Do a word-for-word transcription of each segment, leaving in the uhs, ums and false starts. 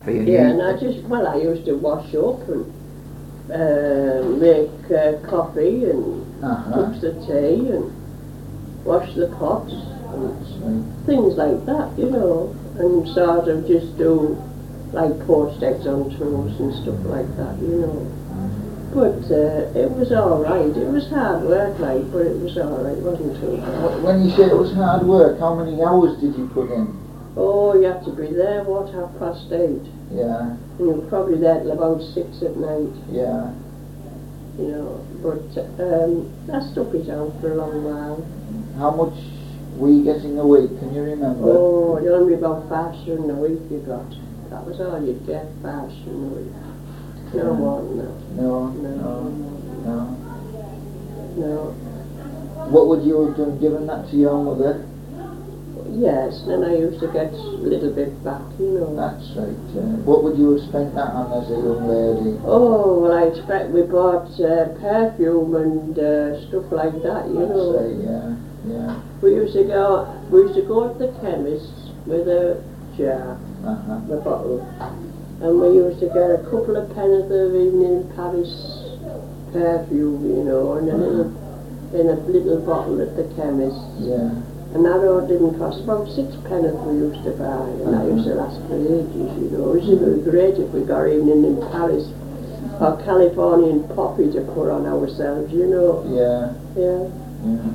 Yeah, and I just, well, I used to wash up and uh, make uh, coffee and uh-huh. cook the tea and wash the pots and things like that, you know, and sort of just do like poached eggs on toast and stuff like that, you know. But uh, it was all right. It was hard work, like, but it was all right. It wasn't too bad. When you say it was hard work, how many hours did you put in? Oh, you had to be there, what, half past eight. Yeah. And you were probably there till about six at night. Yeah. You know, but um, I stuck it out for a long while. How much were you getting a week? Can you remember? Oh, it only about five shilling a week you got. That was all you'd get, five shilling a week. No Yeah. more than that. No, No. no, no. No. What would you have done, given that to your mother? Yes, then I used to get a little bit back, you know. That's right. Uh, what would you have spent that on as a young lady? Oh, well, I expect we bought uh, perfume and uh, stuff like that, you That's know. right, yeah, yeah. We used to go, we used to go to the chemist with a jar, Uh-huh. a bottle, and we used to get a couple of pence of evening Paris perfume, you know, and a little, in a little bottle at the chemist. Yeah. And that all didn't cost about six pence we used to buy, and that used to last for ages, you know. It would be great if we got evening in Paris or Californian poppy to put on ourselves, you know. Yeah. Yeah. Yeah.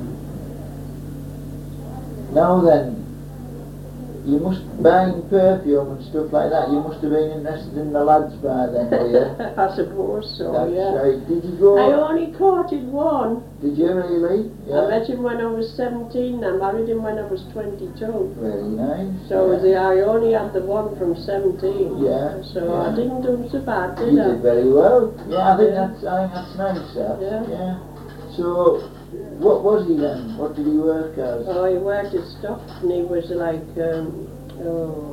Now then, you must, buying perfume and stuff like that, you must have been interested in the lads by then, were you? I suppose so, That's yeah. right. Did you go? I only courted one. Did you really? Yeah. I met him when I was seventeen, I married him when I was twenty-two. Very nice. So yeah. the, I only had the one from seventeen. Yeah. So yeah. I didn't do so bad, did You I? did very well. Yeah, I think Yeah. that's I think that's nice. That. Yeah. Yeah. So, what was he then? What did he work as? Oh, he worked at Stockton. He was like um, oh,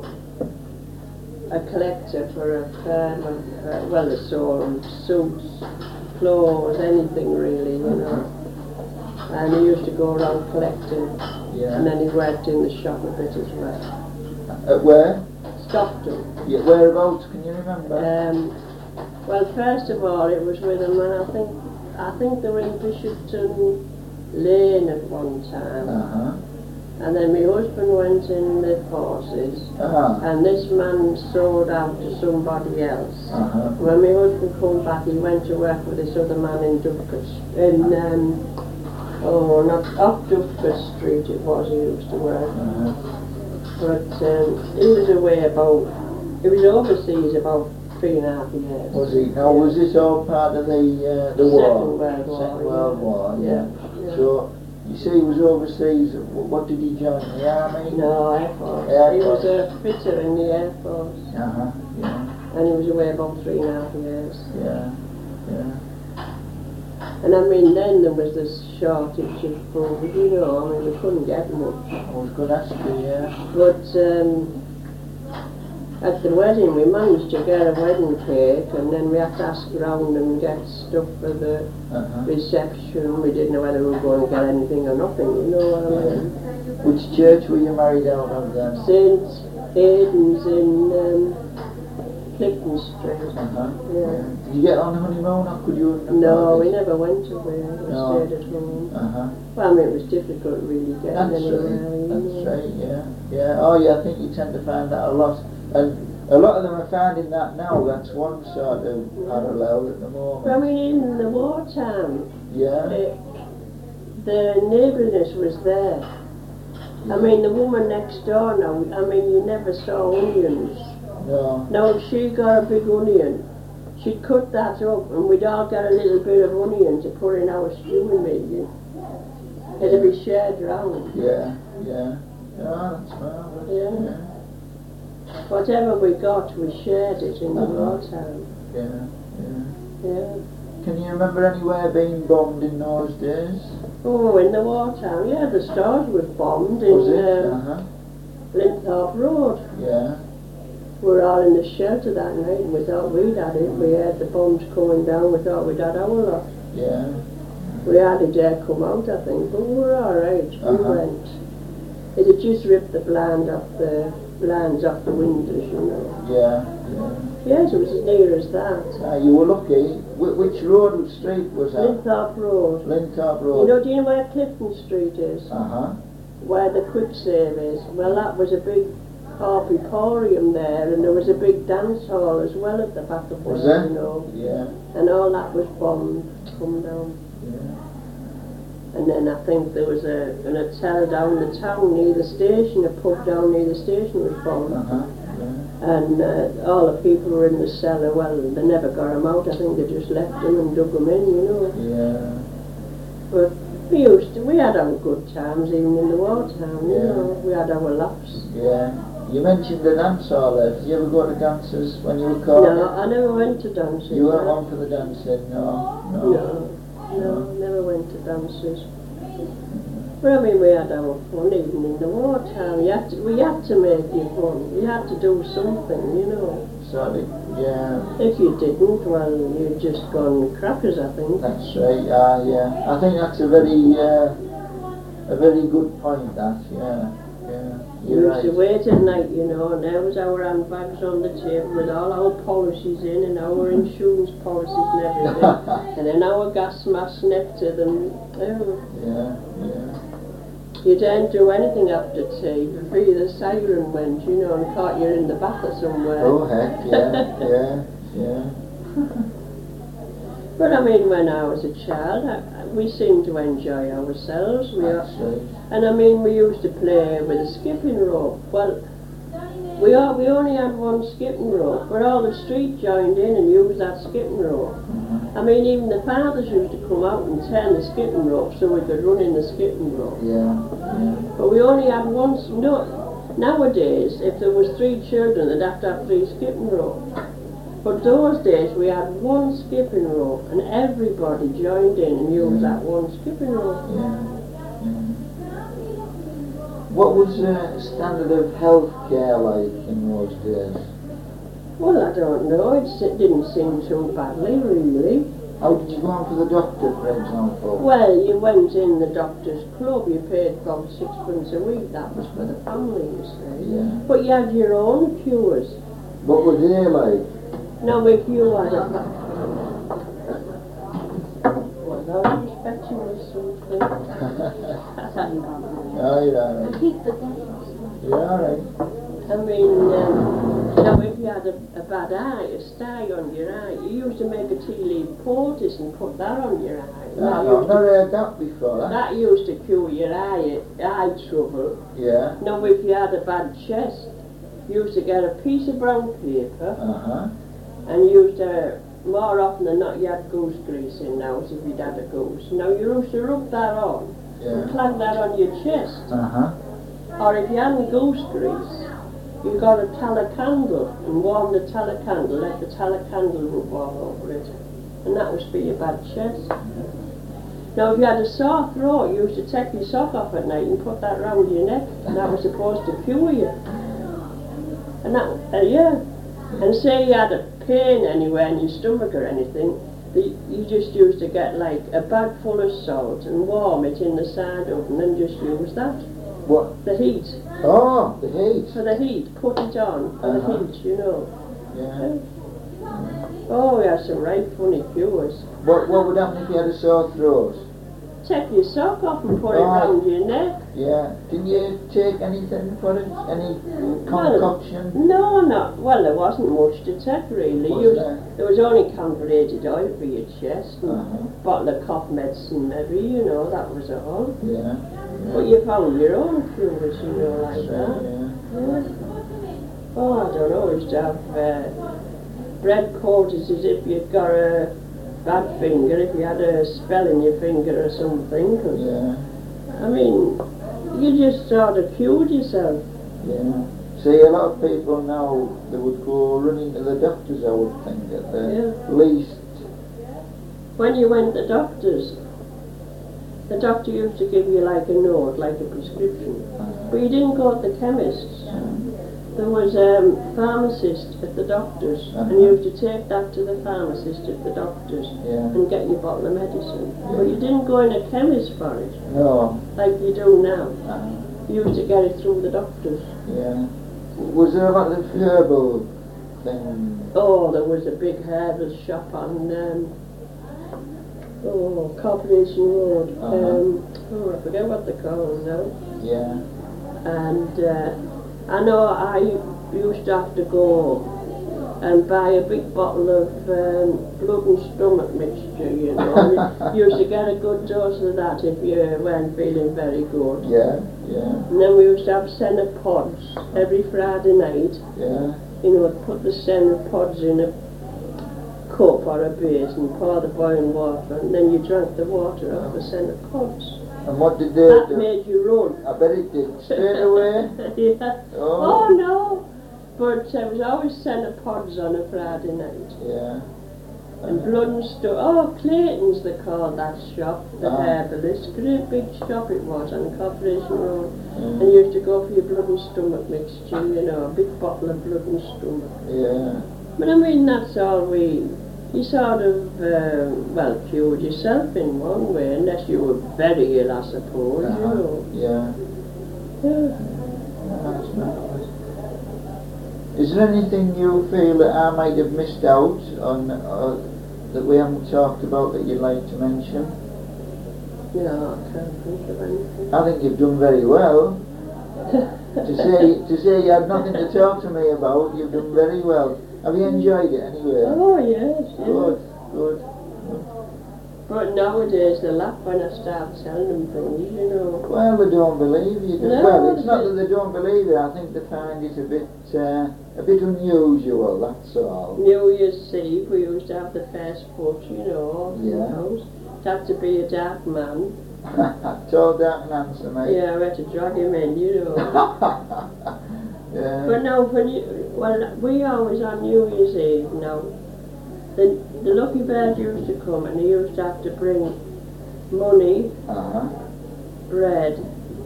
a collector for a firm of, uh, well, they sold suits, clothes, anything really, you know. And he used to go around collecting. Yeah. And then he worked in the shop a bit as well. At where? Stockton. Yeah. Whereabouts? Can you remember? Um, well, first of all, it was with him, and I think I think they were in Bishopton Lane at one time. Uh huh. And then my husband went in the horses, Uh huh. and this man sold out to somebody else. Uh huh. When my husband came back, he went to work with this other man in Dufcus, in um, oh, not off Dufcus Street. It was he used to work. Uh-huh. But um, he was away about, he was overseas about three and a half years. Was he? Now, was this all part of the uh, the war? Second World War. Second World yeah. War. Yeah. Yeah. So, you say he was overseas. Wh- What did he join? The army? No, Air Force. Air he Force. was a fitter in the Air Force. Uh huh. Yeah. And he was away about three and a half years. Yeah. Yeah. And I mean, then there was this shortage of food, you know, I mean, we couldn't get much. I was going to ask you. Yeah. But um, at the wedding, we managed to get a wedding cake, and then we had to ask around and get stuff for the Uh huh. reception. We didn't know whether we were going to get anything or nothing, you know what I mean? Which church were you married out of then? Saint Aidan's in um, Clifton Street. Uh huh. Yeah. Did you get on the honeymoon, or could you? No, we never went away. We No. stayed at home. Uh huh. Well, I mean, it was difficult really getting That's anywhere. right. you That's know. right. Yeah. Yeah. Oh, yeah. I think you tend to find that a lot, and a lot of them are finding that now. That's one sort of parallel at the moment. I mean, in the wartime, Yeah. uh, the neighbourliness was there. I mean, the woman next door now, I mean, you never saw onions. No. Now, if she got a big onion, she'd cut that up, and we'd all get a little bit of onion to put in our stewing meat. It'd be shared round. Yeah. Yeah. Yeah. That's marvelous. Yeah. Yeah. Whatever we got, we shared it in the Uh-huh. wartime. Yeah. Yeah. Yeah. Can you remember anywhere being bombed in those days? Oh, in the wartime, yeah, the stores was bombed in Was it? um, Uh huh. Linthorpe Road. Yeah. We were all in the shelter that night, and we thought we'd had it. We heard the bombs coming down, we thought we'd had our lot. Yeah. We hardly dare come out, I think, but we were all right. We Uh-huh. went. It had just ripped the blind off the blinds off the windows, you know. Yeah, yeah. Yes, it was as near as that. Ah, you were lucky. Wh- which road, which street was that? Linthorpe Road. Linthorpe Road. You know, do you know where Clifton Street is? Uh-huh. Where the quick save is? Well, that was a big half emporium there, and there was a big dance hall as well at the back of Was there, there? you know. Yeah, And all that was bombed, come down. yeah. And then I think there was a, an hotel down the town near the station, a pub down near the station was bombed. Uh-huh. Yeah. And uh, all the people were in the cellar, well, they never got them out, I think they just left them and dug them in, you know. Yeah. But we used to, we had our good times even in the wartime, you Yeah. know, we had our laughs. Yeah. You mentioned the dance hall there. Did you ever go to dances when you were caught? No, I never went to dances. You weren't no. one for the dancing, no? No. No, no, never went to dances. But I mean, we had our fun even in the wartime. You had to, we had to make it fun. You had to do something, you know. Sorry. Yeah. If you didn't, well, you'd just gone crackers, I think. That's right. Ah, yeah. I think that's a very, uh, a very good point. That. Yeah. Yeah. We You're used to right. wait at night, you know, and there was our handbags on the table with all our policies in and our insurance policies and everything. And then our gas masks next to them. Oh, Yeah. Yeah. you didn't do anything after tea before the siren went, you know, and caught you in the bath or somewhere. Oh heck. Yeah. Yeah. Yeah. But I mean, when I was a child, I, I- we seemed to enjoy ourselves. We That's are, right. and I mean, we used to play with a skipping rope. Well, we all, we only had one skipping rope, but all the street joined in and used that skipping rope. Mhm. I mean, even the fathers used to come out and turn the skipping rope so we could run in the skipping rope. Yeah. Yeah. But we only had one. s- No, nowadays, if there was three children, they'd have to have three skipping ropes. But those days we had one skipping rope and everybody joined in and used Yeah. that one skipping rope. Yeah. Yeah. What was the standard of health care like in those days? Well, I don't know, it, s- it didn't seem too badly really. How did you go on for the doctor, for example? Well, you went in the doctor's club, you paid about sixpence a week, that was for the family, you see. Yeah. But you had your own cures. What were they like? Now if you had a... Well, I was expecting or something. Oh, you're alright. You're alright. I mean, um, now if you had a, a bad eye, a sty on your eye, you used to make a tea leaf poultice and put that on your eye. No, That no, I've used not to- heard that before. That. That used to cure your eye, eye trouble. Yeah. Now if you had a bad chest, you used to get a piece of brown paper Uh-huh. and you used to, more often than not, you had goose grease in now, as if you'd had a goose. Now you used to rub that on and Yeah. plug that on your chest. Uh-huh. Or if you hadn't goose grease, you got a tallow candle and warm the tallow candle, let the tallow candle rub all over it. And that was for your bad chest. Now if you had a sore throat, you used to take your sock off at night and put that round your neck, and that was supposed to cure you. And that, uh, yeah. And say you had a pain anywhere in your stomach or anything, the, you just used to get like a bag full of salt and warm it in the side oven and just use that. What? The heat. Oh, the heat. For the heat, put it on for Uh-huh. the heat, you know. Yeah. Oh, we had some right funny cures. What What would happen if you had a sore throat? Take your sock off and put it Right. round your neck. Yeah. Didn't you take anything for it? Any concoction? No, not, well, there wasn't much to take really. Was You- there? there was only concentrated oil for your chest and Uh-huh. bottle of cough medicine maybe, you know, that was all. Yeah. But you found your own cures, you know, like That's that. right, yeah. Yeah. Oh, I don't know, we used to have uh, bread poultices if you'd got a bad finger, if you had a spell in your finger or something. 'Cause, Yeah. I mean, you just sort of cured yourself. Yeah. See, a lot of people now, they would go running to the doctors, I would think, at the Yeah. least. When you went to doctors, the doctor used to give you like a note, like a prescription. But you didn't go to the chemists. There was a um, pharmacist at the doctor's, Uh-huh. and you used to take that to the pharmacist at the doctor's Yeah. and get your bottle of medicine. But you didn't go in a chemist for it, No. like you do now. Uh, You used to get it through the doctors. yeah. was there a lot of herbal things? Oh, there was a big herbal shop on um, oh, Corporation Road. Uh-huh. Um, oh, I forget what they call it now. Yeah. And uh, I know I used to have to go and buy a big bottle of um, blood and stomach mixture, you know. You used to get a good dose of that if you weren't feeling very good. Yeah, yeah. And then we used to have senna pods every Friday night. Yeah. You know, put the senna pods in a cup or a basin, pour the boiling water, and then you drank the water off the senna pods. And what did they That do? made you run. I bet it did. Straight away? Yeah. Oh. Oh no! But there was always senna pods on a Friday night. Yeah. And blood and stuff. Oh, Clayton's they call that shop, the Ah. herbalist. Great big shop it was on Corporation Road. Mm. And you used to go for your blood and stomach mixture, you know, a big bottle of blood and stomach. Yeah. But I mean, that's all we, you sort of, uh, well, cured yourself in one way, unless you were very ill, I suppose, Uh-huh. you know. Yeah. Yeah. That's nice. Is there anything you feel that I might have missed out on, uh, that we haven't talked about that you'd like to mention? No, I can't think of anything. I think you've done very well. to say to say you had nothing to talk to me about, you've done very well. Have you enjoyed it anyway? Oh, yes, yes. Good, good. But nowadays they laugh when I start telling them things, you know. Well, they don't believe you. Do. No, well, it's not they- that they don't believe it. I think they find it a bit uh, a bit unusual. That's all. New Year's Eve we used to have the first foot, you know, in the Yeah. house. It had to be a dark man. Tall, dark, and handsome, mate. Yeah, I had to drag him in, you know. Yeah. But now, when you, well, we always on New Year's Eve now, the, the Lucky Bird used to come and he used to have to bring money, Uh-huh. bread,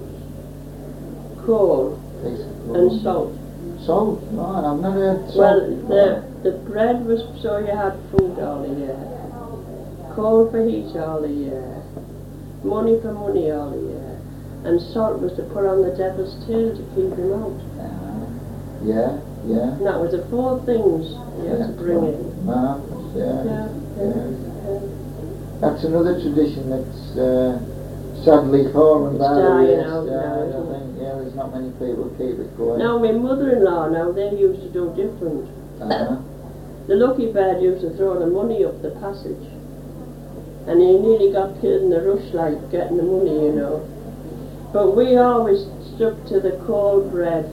coal Piece of and coal. salt. Salt? No, I've never had salt. Well, the, before. the bread was so you had food all the year, coal for heat all the year, money for money all the year, and salt was to put on the devil's tail to keep him out. Uh, yeah, yeah. And that was the four things you had to bring in. Marvellous, yeah. Yeah, yeah, Yeah. yeah. That's another tradition that's uh, sadly fallen It's by the dying wayside, out now, I isn't it? think. Yeah, there's not many people keep it going. Now my mother-in-law now, they used to do different. Uh-huh. The Lucky Bird used to throw the money up the passage. And he nearly got killed in the rush like getting the money, you know. But we always stuck to the cold bread,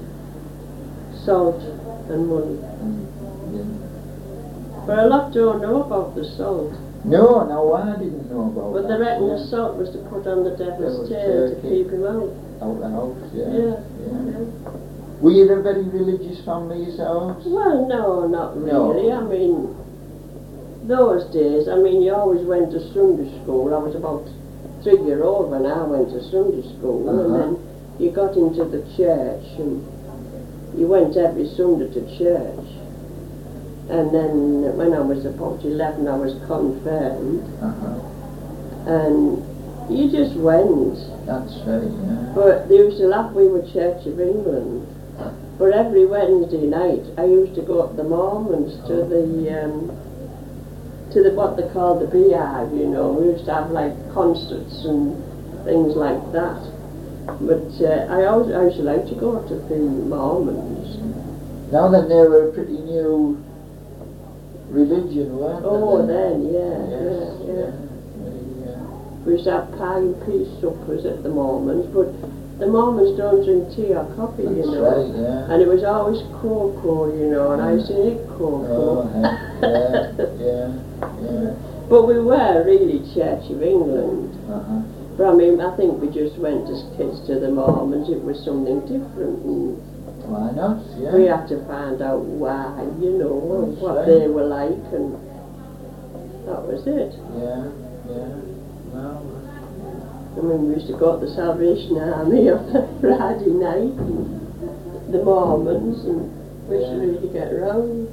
salt and money. Mm, yeah. But a lot don't know about the salt. No, no, I didn't know about But that. they reckon yeah. the salt was to put on the devil's Devil's tail to tail, keep him out. Out the house, yeah. Yeah. yeah. yeah. Were you a very religious family yourselves? Well, no, not No. really. I mean, those days, I mean, you always went to Sunday school. I was about three year old when I went to Sunday school, Uh-huh. and then you got into the church, and you went every Sunday to church. And then when I was about eleven, I was confirmed, Uh-huh. and you just went. That's right, yeah. But they used to laugh, we were Church of England. But every Wednesday night, I used to go up the Mormons to the, um, to the what they call the beehive, you know. We used to have like concerts and things like that. But uh, I always, I used to like to go to the Mormons. Now then, they were a pretty new religion, weren't they? Oh, then, yeah, Yes, yeah, yeah. yeah. yeah. We used to have pie and peas suppers at the Mormons, but the Mormons don't drink tea or coffee, you That's know. right, yeah. And it was always cocoa, you know, and I used to hate Oh, cocoa. heck, yeah, yeah, yeah. But we were really Church of England. Uh-huh. But I mean, I think we just went as kids to the Mormons. It was something different, and Why not? Yeah. we had to find out why, you know, That's what right. they were like, and that was it. Yeah, yeah. No. I mean, we used to go to the Salvation Army on a Friday night, and the Mormons, and we used to Yeah. really get round.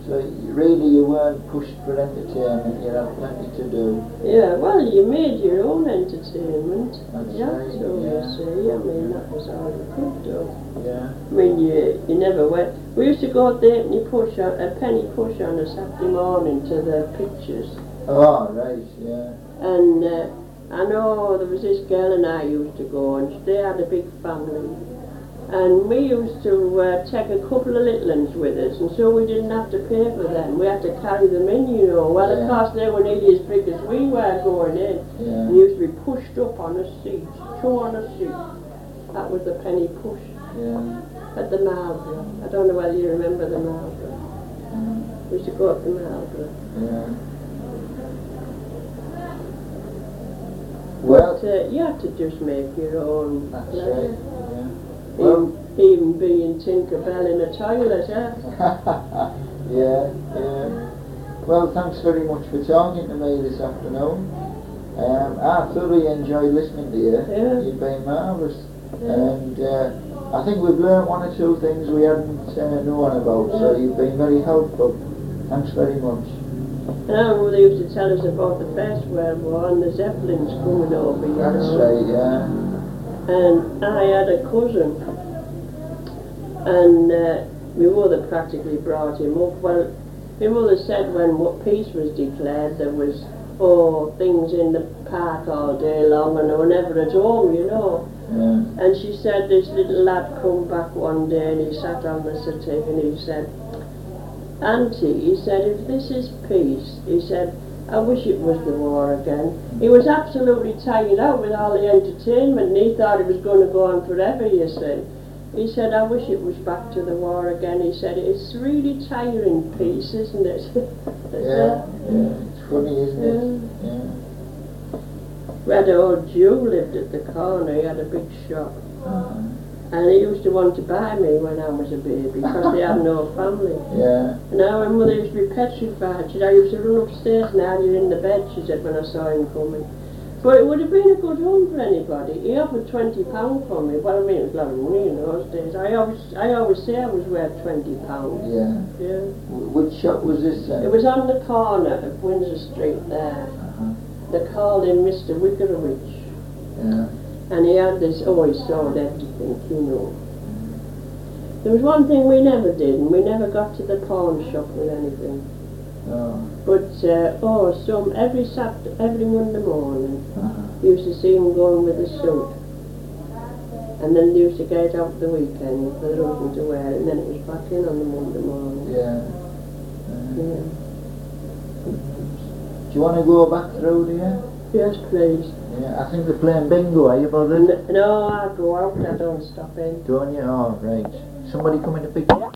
So you- really you weren't pushed for entertainment, you had plenty to do. Yeah, well, you made your own entertainment. That's You had right, to, you yeah. see. I mean, that was all you could do. Yeah. I mean, you, you never went. We used to go at the penny push on, a penny push on a Saturday morning to the pictures. Oh, right, yeah. And uh, I know there was this girl and I used to go, and they had a big family. And we used to uh, take a couple of little ones with us, and so we didn't have to pay for them. We had to carry them in, you know. Well, Yeah. of course, they were nearly as big as we were going in. Yeah. And used to be pushed up on a seat, two on a seat. That was the penny push Yeah. at the Marlborough. I don't know whether you remember the Marlborough. Mm. We used to go up the Marlborough. Yeah. Well, But uh, you had to just make your own that's pleasure. right, yeah. Well, Even, even being Tinkerbell in a toilet, eh? yeah, yeah. Well, thanks very much for talking to me this afternoon. Um, I thoroughly enjoyed listening to you. Yeah. You've been marvellous. Yeah. And uh, I think we've learnt one or two things we hadn't uh, known about, so Yeah. you've been very helpful. Thanks very much. And I remember they used to tell us about the First World War and the Zeppelins coming over, you That's know. right, yeah. And I had a cousin, and uh, my mother practically brought him up. Well, my mother said when what peace was declared, there was, oh, things in the park all day long, and they were never at home, you know. Yeah. And she said this little lad come back one day, and he sat on the settee, and he said, Auntie, he said, if this is peace, he said, I wish it was the war again. He was absolutely tired out with all the entertainment, and he thought it was going to go on forever, you see. He said, I wish it was back to the war again. He said, it's really tiring peace, isn't it? Yeah, yeah. It's funny, isn't it? Yeah. Red old Jew lived at the corner. He had a big shop. Uh-huh. And he used to want to buy me when I was a baby because they had no family. Yeah. And I remember they used to be petrified. She said, I used to run upstairs now, you're in the bed, she said, when I saw him coming. But it would have been a good home for anybody. He offered twenty pounds for me. Well, I mean, it was a lot of money in those days. I always I always say I was worth twenty pounds. Yeah. Yeah. W- Which shop was this then? It was on the corner of Windsor Street there. Uh-huh. They called him Mister Wickerowicz. Yeah. And he had this, oh, he sold everything, you know. There was one thing we never did, and we never got to the pawn shop with anything. Oh. But, uh, oh, some, every Saturday, every Monday morning, Uh-huh. you used to see him going with a suit. And then they used to get it out the weekend for the husband to wear it, and then it was back in on the Monday morning. Yeah. Uh, Yeah. Do you want to go back through there? Yes, please. Yeah, I think they're playing bingo. Are you bothered? N- no, I go out, I don't stop in. Don't you? Oh, right. Somebody coming to pick you up?